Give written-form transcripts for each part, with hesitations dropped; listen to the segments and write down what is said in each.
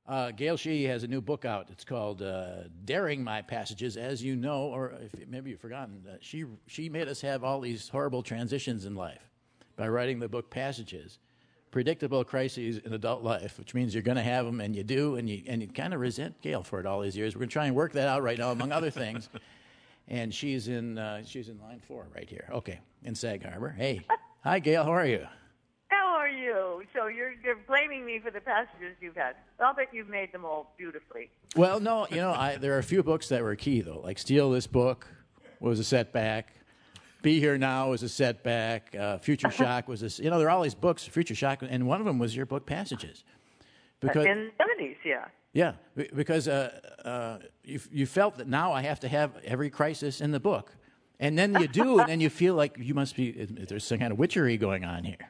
Gail Sheehy has a new book out. It's called Daring My Passages. As you know, or if maybe you've forgotten, she made us have all these horrible transitions in life by writing the book Passages. Predictable crises in adult life, which means you're going to have them, and you do, and you kind of resent Gail for it all these years. We're going to try and work that out right now, among other things. And she's in line 4 right here. Okay, in Sag Harbor. Hey, hi Gail, how are you? How are you? So you're blaming me for the passages you've had. I'll bet you've made them all beautifully. Well, no, there are a few books that were key though. Like Steal This Book was a setback. Be Here Now was a setback. Future Shock was there are all these books, Future Shock, and one of them was your book Passages. Because in the 70s, yeah. Yeah, because you felt that now I have to have every crisis in the book. And then you do, and then you feel like you must be, there's some kind of witchery going on here.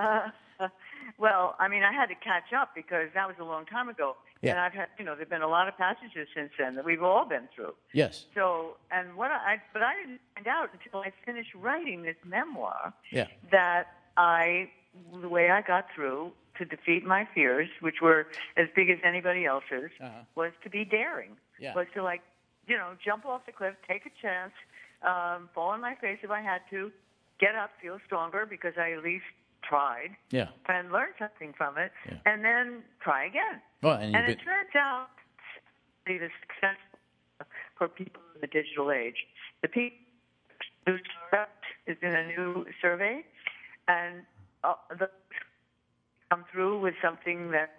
Well, I mean, I had to catch up because that was a long time ago. Yeah. And I've had, there've been a lot of passages since then that we've all been through. Yes. So, but I didn't find out until I finished writing this memoir that the way I got through to defeat my fears, which were as big as anybody else's, was to be daring. Yeah. Was to jump off the cliff, take a chance, fall on my face if I had to, get up, feel stronger because I at least tried, and learned something from it, and then try again. Well, and it turns out to be the success for people in the digital age. The people who is in a new survey, and the come through with something that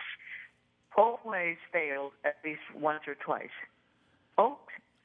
always failed at least once or twice. Oh.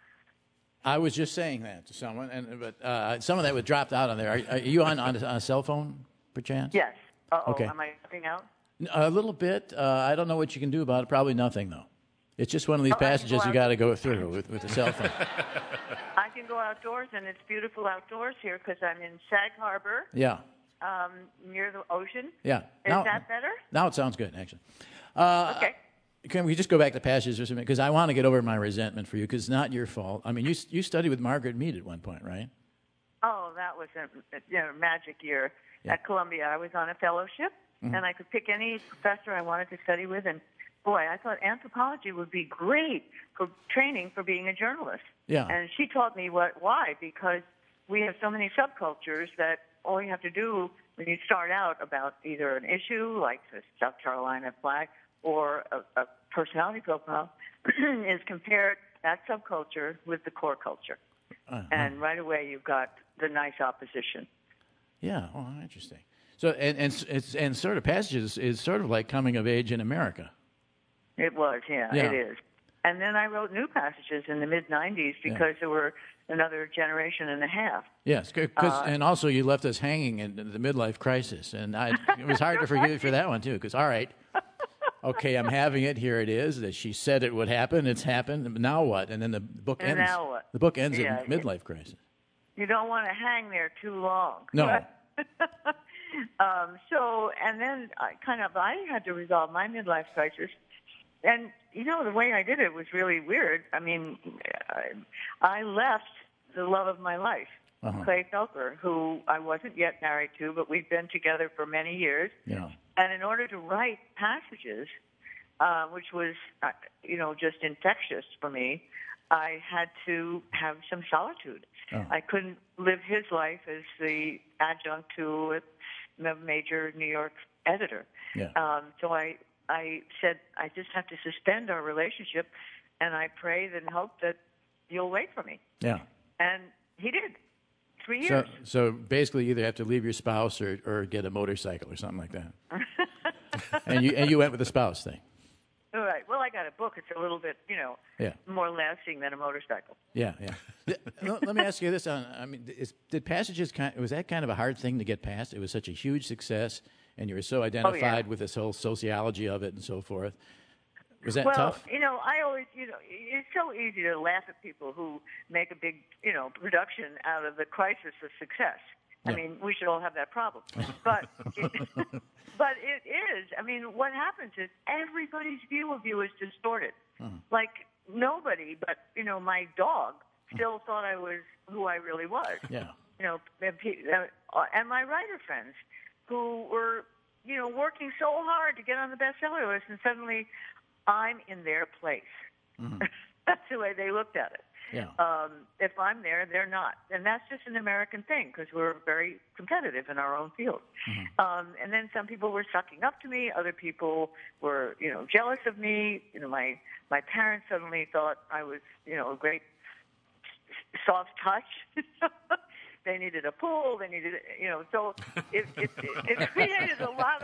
I was just saying that to someone, but some of that was dropped out on there. Are you on a cell phone, perchance? Yes. Okay. Am I dropping out? A little bit. I don't know what you can do about it. Probably nothing, though. It's just one of these passages you got to go through with a cell phone. I can go outdoors, and it's beautiful outdoors here because I'm in Sag Harbor. Yeah. Near the ocean. Yeah. Is that better? Now it sounds good, actually. Okay. Can we just go back to passages for a minute? Because I want to get over my resentment for you, because it's not your fault. I mean, you studied with Margaret Mead at one point, right? Oh, that was a magic year at Columbia. I was on a fellowship, and I could pick any professor I wanted to study with. And, boy, I thought anthropology would be great for training for being a journalist. Yeah. And she taught me why, because we have so many subcultures that all you have to do when you start out about either an issue like the South Carolina flag or a personality profile is compare that subculture with the core culture. And right away you've got the nice opposition. Yeah, oh, interesting. So, and sort of Passages is sort of like coming of age in America. It was, yeah, it is. And then I wrote new passages in the mid-'90s because there were another generation and a half. Yes, and also you left us hanging in the midlife crisis, and it was hard to forgive you for that one too. Because all right, okay, I'm having it. Here it is. That she said it would happen. It's happened. Now what? And then the book ends. Now what? The book ends in midlife crisis. You don't want to hang there too long. No. And then I had to resolve my midlife crisis. And, the way I did it was really weird. I mean, I left the love of my life, Clay Felker, who I wasn't yet married to, but we'd been together for many years. Yeah. And in order to write passages, which was, just infectious for me, I had to have some solitude. Oh. I couldn't live his life as the adjunct to a major New York editor. Yeah. So I said, I just have to suspend our relationship, and I prayed and hoped that you'll wait for me. Yeah. And he did. 3 years. So basically, you either have to leave your spouse or get a motorcycle or something like that. and you went with the spouse thing. All right. Well, I got a book. It's a little bit, more lasting than a motorcycle. Yeah, yeah. Let me ask you this. Did Passages, was that kind of a hard thing to get past? It was such a huge success, and you were so identified with this whole sociology of it and so forth. Was that tough? Well, I always, it's so easy to laugh at people who make a big, production out of the crisis of success. Yeah. I mean, we should all have that problem. But but it is. I mean, what happens is everybody's view of you is distorted. Like nobody but, my dog still thought I was who I really was. Yeah. And my writer friends who were, working so hard to get on the bestseller list, and suddenly I'm in their place. Mm-hmm. That's the way they looked at it. Yeah. If I'm there, they're not. And that's just an American thing because we're very competitive in our own field. Mm-hmm. And then some people were sucking up to me. Other people were, jealous of me. My parents suddenly thought I was, a great soft touch. They needed a pool. They needed, so it created a lot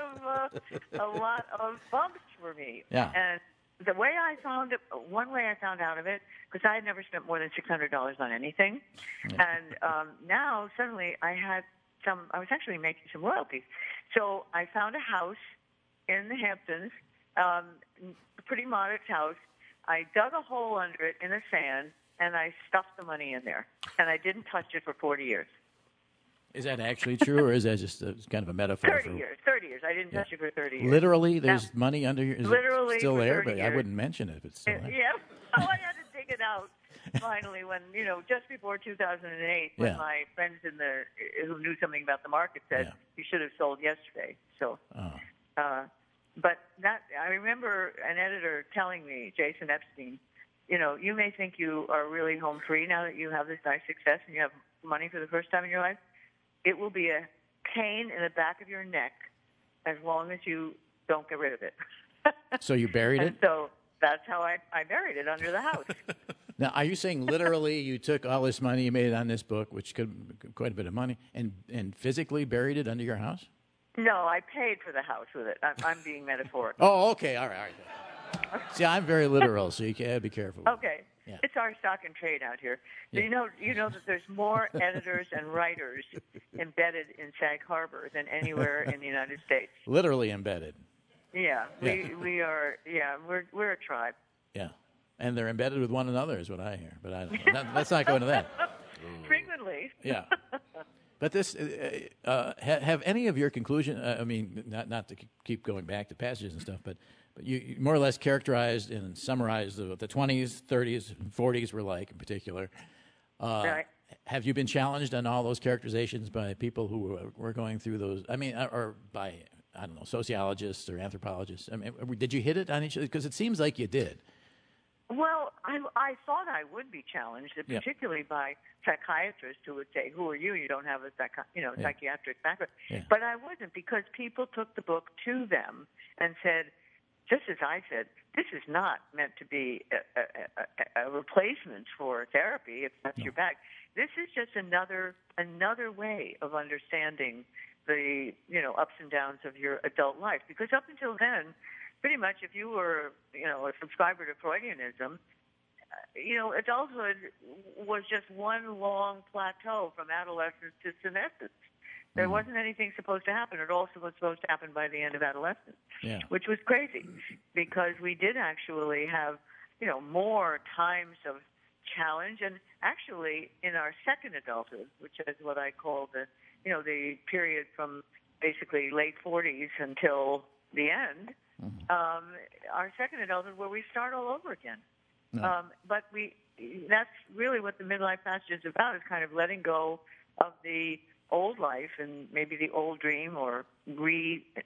of bumps for me. Yeah. And the way one way I found out of it, because I had never spent more than $600 on anything, and now suddenly I was actually making some royalties. So I found a house in the Hamptons, a pretty modest house. I dug a hole under it in the sand, and I stuffed the money in there, and I didn't touch it for 40 years. Is that actually true, or is that just kind of a metaphor? 30 years. I didn't touch it for 30 years. Literally, there's money under your... Is literally it still for there? 30 But years. I wouldn't mention it if it's still there. Yeah. Oh, I had to dig it out finally when, just before 2008, when my friends who knew something about the market said, you should have sold yesterday. So, but I remember an editor telling me, Jason Epstein, you may think you are really home free now that you have this nice success and you have money for the first time in your life. It will be a pain in the back of your neck as long as you don't get rid of it. So you buried it? So that's how I buried it under the house. Now, are you saying literally you took all this money you made on this book, which could be quite a bit of money, and physically buried it under your house? No, I paid for the house with it. I'm being metaphorical. Oh, okay. All right. See, I'm very literal, so you gotta be careful. Okay. Yeah. It's our stock and trade out here. Yeah. You know that there's more editors and writers embedded in Sag Harbor than anywhere in the United States. Literally embedded. Yeah, we are. Yeah, we're a tribe. Yeah, and they're embedded with one another, is what I hear. But I don't know. Let's not go into that. Frequently. Yeah. But this, have any of your conclusion? I mean, not to keep going back to passages and stuff, but you more or less characterized and summarized what the 20s, 30s, and 40s were like in particular. Right. Have you been challenged on all those characterizations by people who were going through those? I mean, or by, I don't know, sociologists or anthropologists? I mean, did you hit it on each of them? Because it seems like you did. Well, I thought I would be challenged, particularly by psychiatrists who would say, "Who are you? You don't have a psychiatric background." Yeah. But I wasn't, because people took the book to them and said, just as I said, this is not meant to be a replacement for therapy if that's your bag. This is just another way of understanding the ups and downs of your adult life. Because up until then, pretty much if you were a subscriber to Freudianism, adulthood was just one long plateau from adolescence to senescence. There wasn't anything supposed to happen. It all was supposed to happen by the end of adolescence, which was crazy, because we did actually have, more times of challenge. And actually, in our second adulthood, which is what I call the period from basically late 40s until the end, our second adulthood, where we start all over again. But that's really what the midlife passage is about, is kind of letting go of the old life and maybe the old dream, or reinventing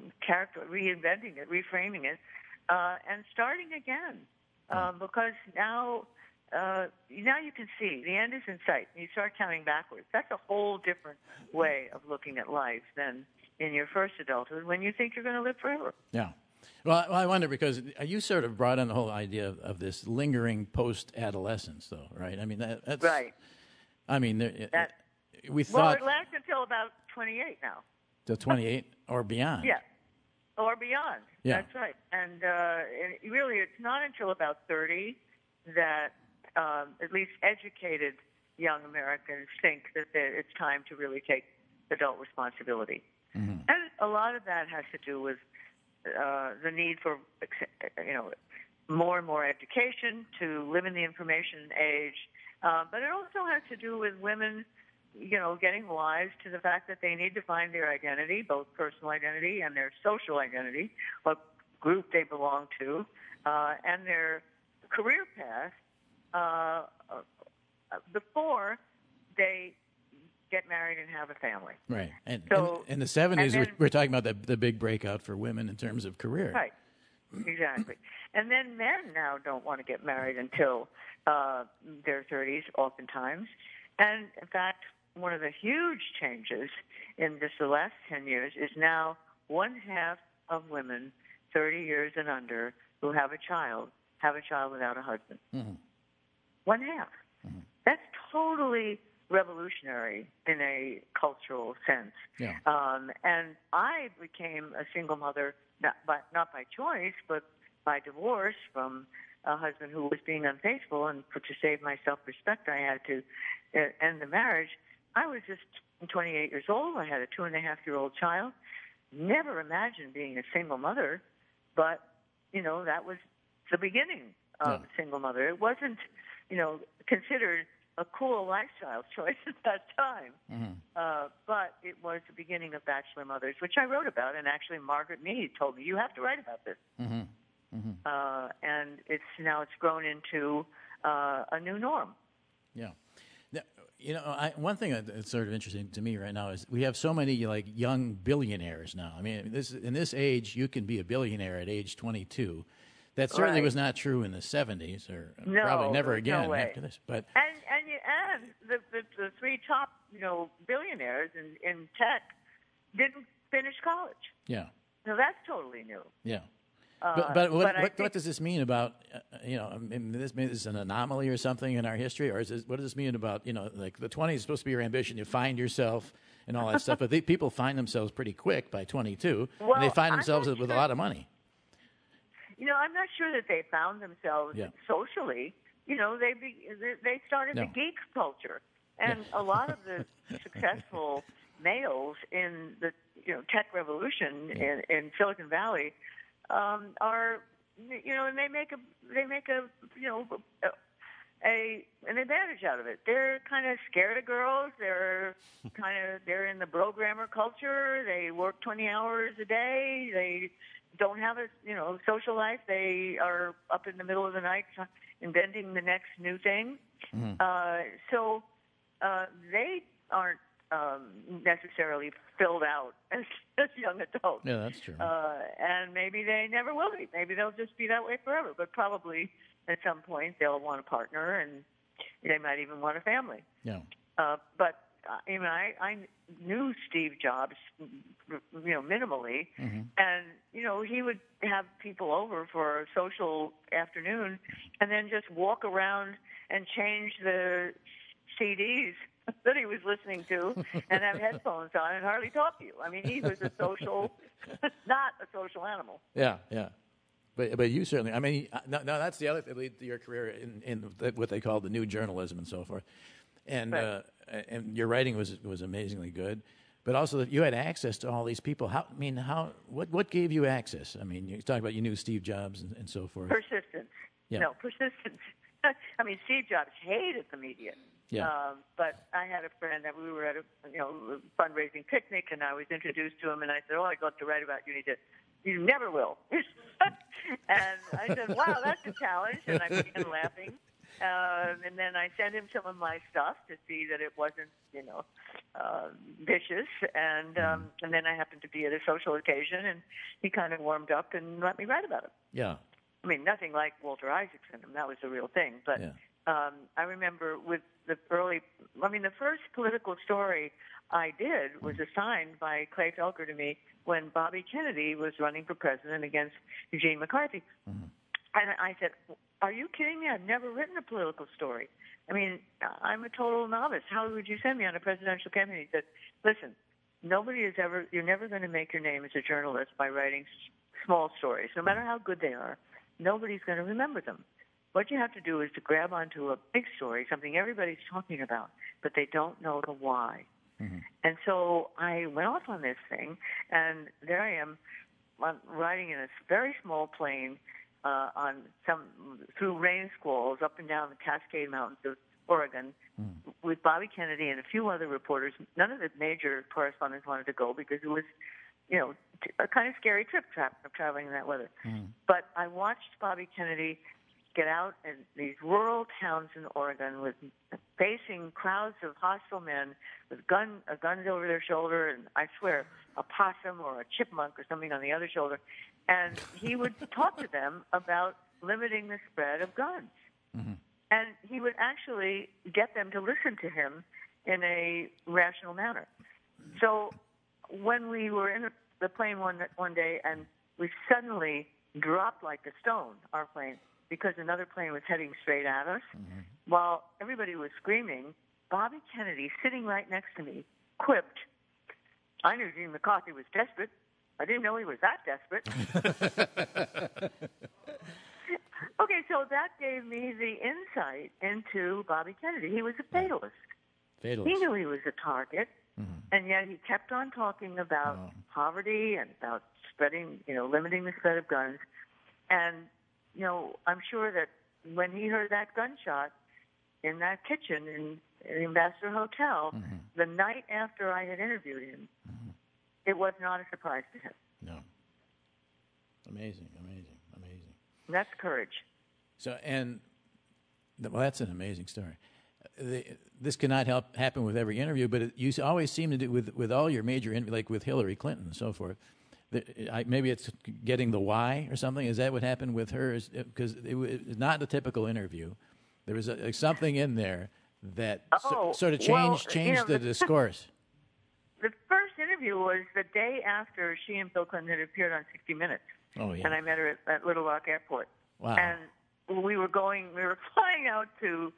it, reframing it, and starting again. Because now you can see the end is in sight. You start counting backwards. That's a whole different way of looking at life than in your first adulthood, when you think you're going to live forever. Yeah. Well, I wonder, because you sort of brought in the whole idea of this lingering post-adolescence, though, right? I mean, that's right. I mean, we thought... Well, it lasts until about 28 now. Till 28 or beyond. Yeah, or beyond. Yeah. That's right. And really, it's not until about 30 that at least educated young Americans think that it's time to really take adult responsibility. Mm-hmm. And a lot of that has to do with the need for, more and more education to live in the information age. But it also has to do with women, getting wise to the fact that they need to find their identity, both personal identity and their social identity, what group they belong to, and their career path before they get married and have a family. Right. And so, in the 70s, we're talking about the big breakout for women in terms of career. Right. Exactly. And then men now don't want to get married until their 30s, oftentimes. And in fact, one of the huge changes in just the last 10 years is now one half of women 30 years and under who have a child without a husband. Mm-hmm. One half. Mm-hmm. That's totally revolutionary in a cultural sense. Yeah. And I became a single mother, not by choice, but by divorce from a husband who was being unfaithful, and to save my self-respect, I had to end the marriage. I was just 28 years old. I had a 2.5-year-old child. Never imagined being a single mother, but, that was the beginning of single mother. It wasn't, considered a cool lifestyle choice at that time, but it was the beginning of Bachelor Mothers, which I wrote about, and actually Margaret Mead told me, you have to write about this. Mm-hmm. Mm-hmm. And it's grown into a new norm. Yeah. One thing that's sort of interesting to me right now is we have so many young billionaires now. I mean, in this age, you can be a billionaire at age 22. That certainly was not true in the 70s, or probably never again after this. But and the three top billionaires in tech didn't finish college. Yeah. So that's totally new. Yeah. But what does this mean about, this is an anomaly or something in our history? Or what does this mean about, the 20s is supposed to be your ambition, you find yourself and all that stuff, but people find themselves pretty quick by 22, and they find themselves with a lot of money. I'm not sure that they found themselves socially. They started the geek culture. And a lot of the successful males in the tech revolution in Silicon Valley are, and they make an advantage out of it. They're kind of scared of girls. They're in the programmer culture. They work 20 hours a day. They don't have a social life. They are up in the middle of the night inventing the next new thing. Mm-hmm. So they aren't necessarily filled out as young adults. Yeah, that's true. And maybe they never will be. Maybe they'll just be that way forever. But probably at some point they'll want a partner, and they might even want a family. Yeah. But I knew Steve Jobs, minimally, mm-hmm. and he would have people over for a social afternoon, and then just walk around and change the CDs that he was listening to, and have headphones on, and hardly talk to you. I mean, he was not a social animal. Yeah, yeah. But you certainly, I mean, no, that's the other thing that led to your career in what they call the new journalism and so forth. And right. And your writing was amazingly good, but also that you had access to all these people. What gave you access? I mean, you talk about you knew Steve Jobs and so forth. Persistence. Yeah. No, persistence. I mean, Steve Jobs hated the media. Yeah. But I had a friend that we were at a fundraising picnic, and I was introduced to him, and I said, I'd love to write about you. And he said, you never will. And I said, wow, that's a challenge. And I began laughing. And then I sent him some of my stuff to see that it wasn't, vicious. And then I happened to be at a social occasion, and he kind of warmed up and let me write about it. Yeah. I mean, nothing like Walter Isaacson. That was the real thing. But I remember with the first political story I did was assigned by Clay Felker to me when Bobby Kennedy was running for president against Eugene McCarthy. Mm-hmm. And I said, are you kidding me? I've never written a political story. I mean, I'm a total novice. How would you send me on a presidential campaign? He said, listen, you're never going to make your name as a journalist by writing small stories. No matter how good they are, nobody's going to remember them. What you have to do is to grab onto a big story, something everybody's talking about, but they don't know the why. Mm-hmm. And so I went off on this thing, and there I am riding in a very small plane through rain squalls up and down the Cascade Mountains of Oregon with Bobby Kennedy and a few other reporters. None of the major correspondents wanted to go because it was, a kind of scary trip traveling in that weather. Mm. But I watched Bobby Kennedy get out in these rural towns in Oregon facing crowds of hostile men with guns over their shoulder, and I swear a possum or a chipmunk or something on the other shoulder. And he would talk to them about limiting the spread of guns. Mm-hmm. And he would actually get them to listen to him in a rational manner. So when we were in the plane one day and we suddenly dropped like a stone, our plane, because another plane was heading straight at us, Mm-hmm. while everybody was screaming, Bobby Kennedy, sitting right next to me, quipped, I knew Gene McCarthy was desperate. I didn't know he was that desperate. Okay, so that gave me the insight into Bobby Kennedy. He was a fatalist. He knew he was a target, and yet he kept on talking about poverty and about spreading, limiting the spread of guns. And, I'm sure that when he heard that gunshot in that kitchen in the Ambassador Hotel, the night after I had interviewed him, it was not a surprise to him. No. Amazing. That's courage. So, that's an amazing story. This cannot happen with every interview, but you always seem to do with all your major interviews, like with Hillary Clinton and so forth. Maybe it's getting the why or something. Is that what happened with her? Because it was not a typical interview. There was something in there that sort of changed the discourse. The first interview was the day after she and Bill Clinton had appeared on 60 Minutes. Oh, yeah. And I met her at Little Rock Airport. Wow. And we were flying out to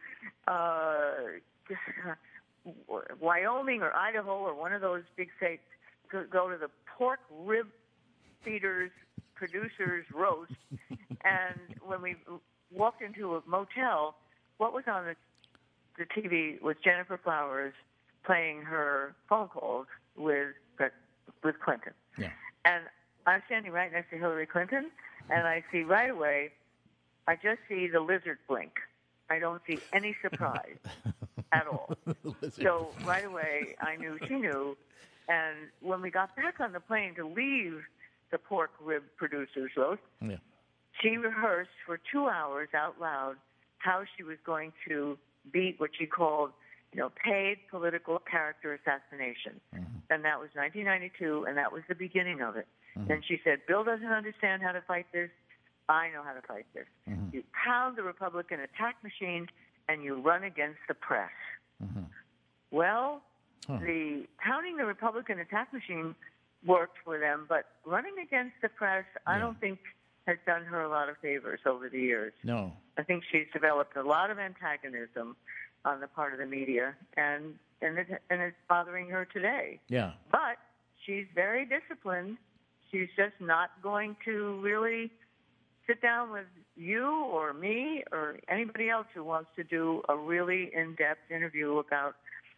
Wyoming or Idaho or one of those big states to go to the pork rib feeders producers roast. And when we walked into a motel, what was on the TV was Jennifer Flowers playing her phone calls with Clinton. Yeah. And I'm standing right next to Hillary Clinton, and I see right away, I just see the lizard blink. I don't see any surprise at all. So right away, I knew she knew. And when we got back on the plane to leave the pork rib producers roast, she rehearsed for 2 hours out loud how she was going to beat what she called, paid political character assassination. And that was 1992, and that was the beginning of it. And she said, Bill doesn't understand how to fight this. I know how to fight this. You pound the Republican attack machine, and you run against the press. Well, the pounding the Republican attack machine worked for them, but running against the press, I don't think has done her a lot of favors over the years. No. I think she's developed a lot of antagonism on the part of the media, and it's bothering her today. Yeah. But she's very disciplined. She's just not going to really sit down with you or me or anybody else who wants to do a really in-depth interview about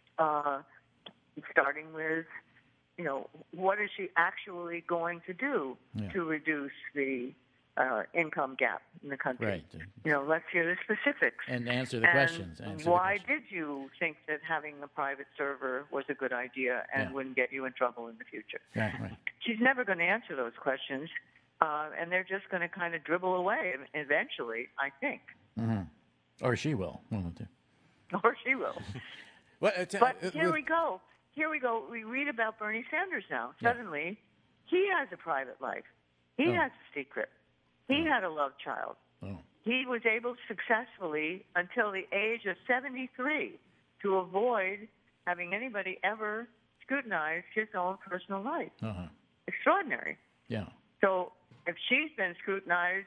starting with, what is she actually going to do to reduce the income gap in the country. Right. Let's hear the specifics. And answer the questions. Why did you think that having a private server was a good idea and wouldn't get you in trouble in the future? Right. She's never going to answer those questions, and they're just going to kind of dribble away eventually, I think. Or she will. One of the two. Or she will. But here we go. We read about Bernie Sanders now. Suddenly, he has a private life. He has a secret. He had a love child. He was able successfully, until the age of 73, to avoid having anybody ever scrutinize his own personal life. Extraordinary. Yeah. So if she's been scrutinized,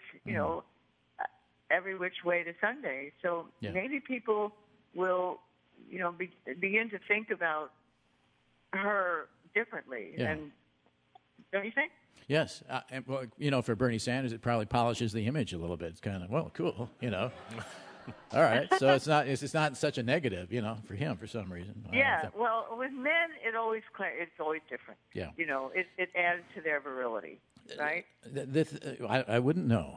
every which way to Sunday, so maybe people will, begin to think about her differently. Yeah. And don't you think? Yes. For Bernie Sanders, it probably polishes the image a little bit. It's kind of, cool, All right. So it's not such a negative, for him for some reason. Yeah. Well, with men, it's always different. Yeah. It adds to their virility, right? I wouldn't know.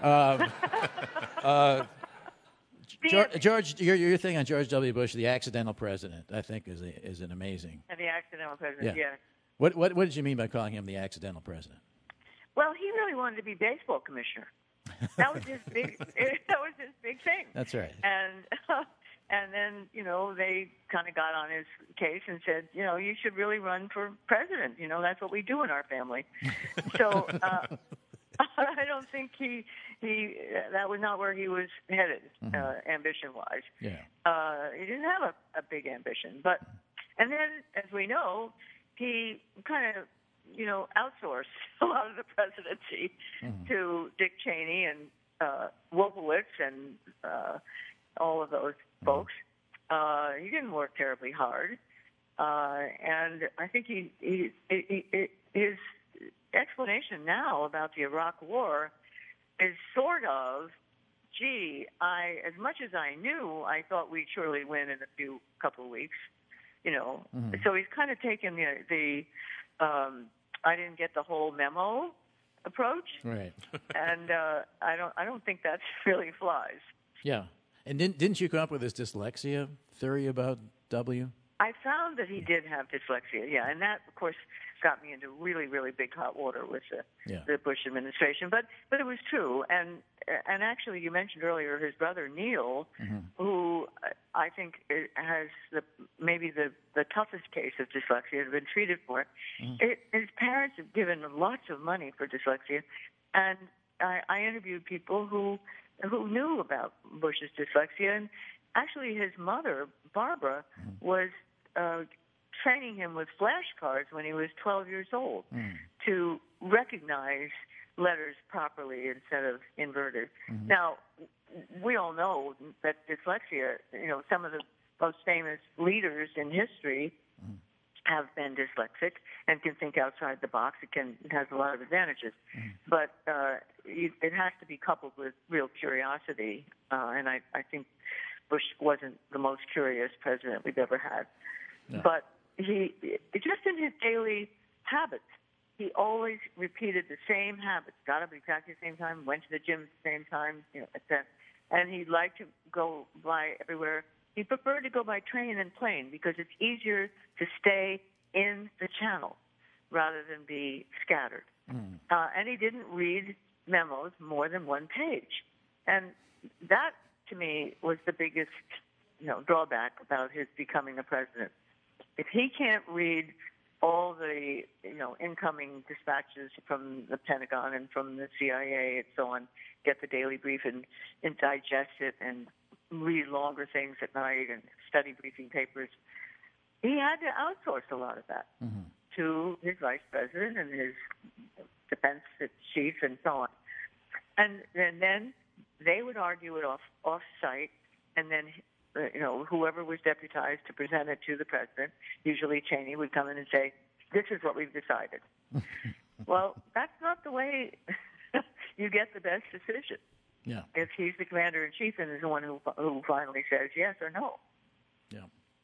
George, your thing on George W. Bush, the accidental president, I think is an amazing. And the accidental president, yeah. What did you mean by calling him the accidental president? Well, he really wanted to be baseball commissioner. That was his big. That was his big thing. That's right. And then they kind of got on his case and said, you should really run for president. That's what we do in our family. So I don't think he that was not where he was headed, ambition-wise. Yeah. He didn't have a big ambition. And then, as we know, he kind of, outsourced a lot of the presidency to Dick Cheney and Wolfowitz and all of those folks. He didn't work terribly hard. And I think his explanation now about the Iraq War is sort of, as much as I knew, I thought we'd surely win in a couple of weeks, So he's kind of taken the I didn't get the whole memo approach, right? And I don't think that really flies. Yeah, and didn't you come up with this dyslexia theory about W? I found that he did have dyslexia, and that, of course, got me into really, really big hot water with the Bush administration. But it was true, and actually, you mentioned earlier his brother Neil, who I think has maybe the toughest case of dyslexia, has been treated for it. His parents have given lots of money for dyslexia, and I interviewed people who knew about Bush's dyslexia, and actually, his mother Barbara was training him with flashcards when he was 12 years old to recognize letters properly instead of inverted. Now, we all know that dyslexia, some of the most famous leaders in history have been dyslexic and can think outside the box. It has a lot of advantages. But it has to be coupled with real curiosity, and I think Bush wasn't the most curious president we've ever had. No. But he just in his daily habits, he always repeated the same habits. Got up exactly the same time, went to the gym at the same time, etc. And he liked to go by everywhere. He preferred to go by train and plane because it's easier to stay in the channel rather than be scattered. And he didn't read memos more than one page. And that, to me, was the biggest, drawback about his becoming a president. If he can't read all the, incoming dispatches from the Pentagon and from the CIA and so on, get the daily brief and digest it and read longer things at night and study briefing papers, he had to outsource a lot of that to his vice president and his defense chief and so on. And then they would argue it off-site, and then whoever was deputized to present it to the president, usually Cheney, would come in and say, "This is what we've decided." Well, that's not the way you get the best decision. Yeah. If he's the commander-in-chief and is the one who finally says yes or no. Yeah.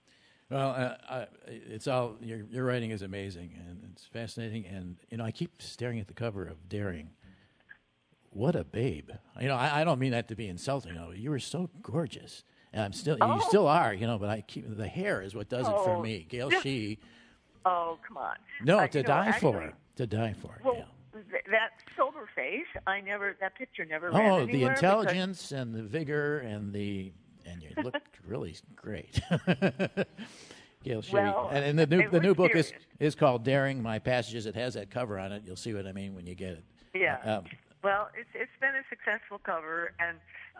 Well, it's all your writing is amazing and it's fascinating, and I keep staring at the cover of Daring. What a babe! I don't mean that to be insulting. You were so gorgeous, and you still are. But the hair is what does it for me. Gail Sheehy. Oh, come on! No, to die for. To die for. Well, yeah. That sober face, that picture never ran anywhere. Oh, the intelligence and the vigor and you looked really great. Gail Sheehy. Well, and the new book is called Daring My Passages. It has that cover on it. You'll see what I mean when you get it. Yeah. Well, it's been a successful cover, and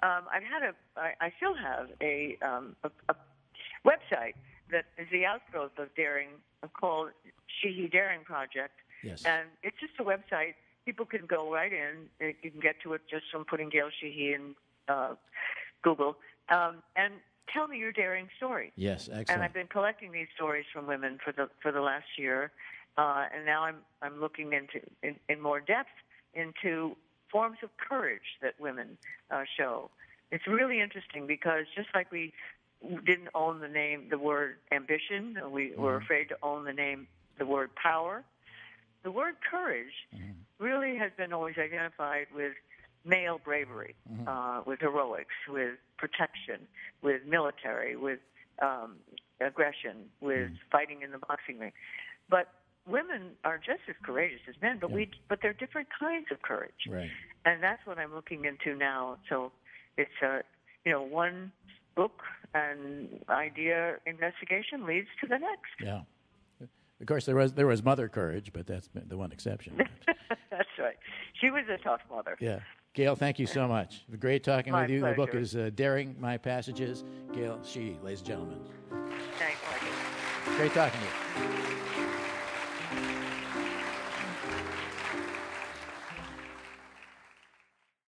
I still have a website that is the outgrowth of Daring, called Sheehy Daring Project. Yes. And it's just a website. People can go right in. You can get to it just from putting Gail Sheehy in Google. And tell me your daring story. Yes, excellent. And I've been collecting these stories from women for the last year, and now I'm looking in more depth into forms of courage that women show. It's really interesting because just like we didn't own the word ambition, we were afraid to own the word power. The word courage really has been always identified with male bravery, with heroics, with protection, with military, with aggression, with fighting in the boxing ring. But women are just as courageous as men, but they're different kinds of courage. Right. And that's what I'm looking into now. So it's one book and idea investigation leads to the next. Yeah. Of course, there was Mother Courage, but that's the one exception. That's That's right. She was a tough mother. Yeah. Gail, thank you so much. Great talking My with you. pleasure. The book is Daring My Passages. Gail Sheehy, ladies and gentlemen. Thanks, Michael. Great talking to you.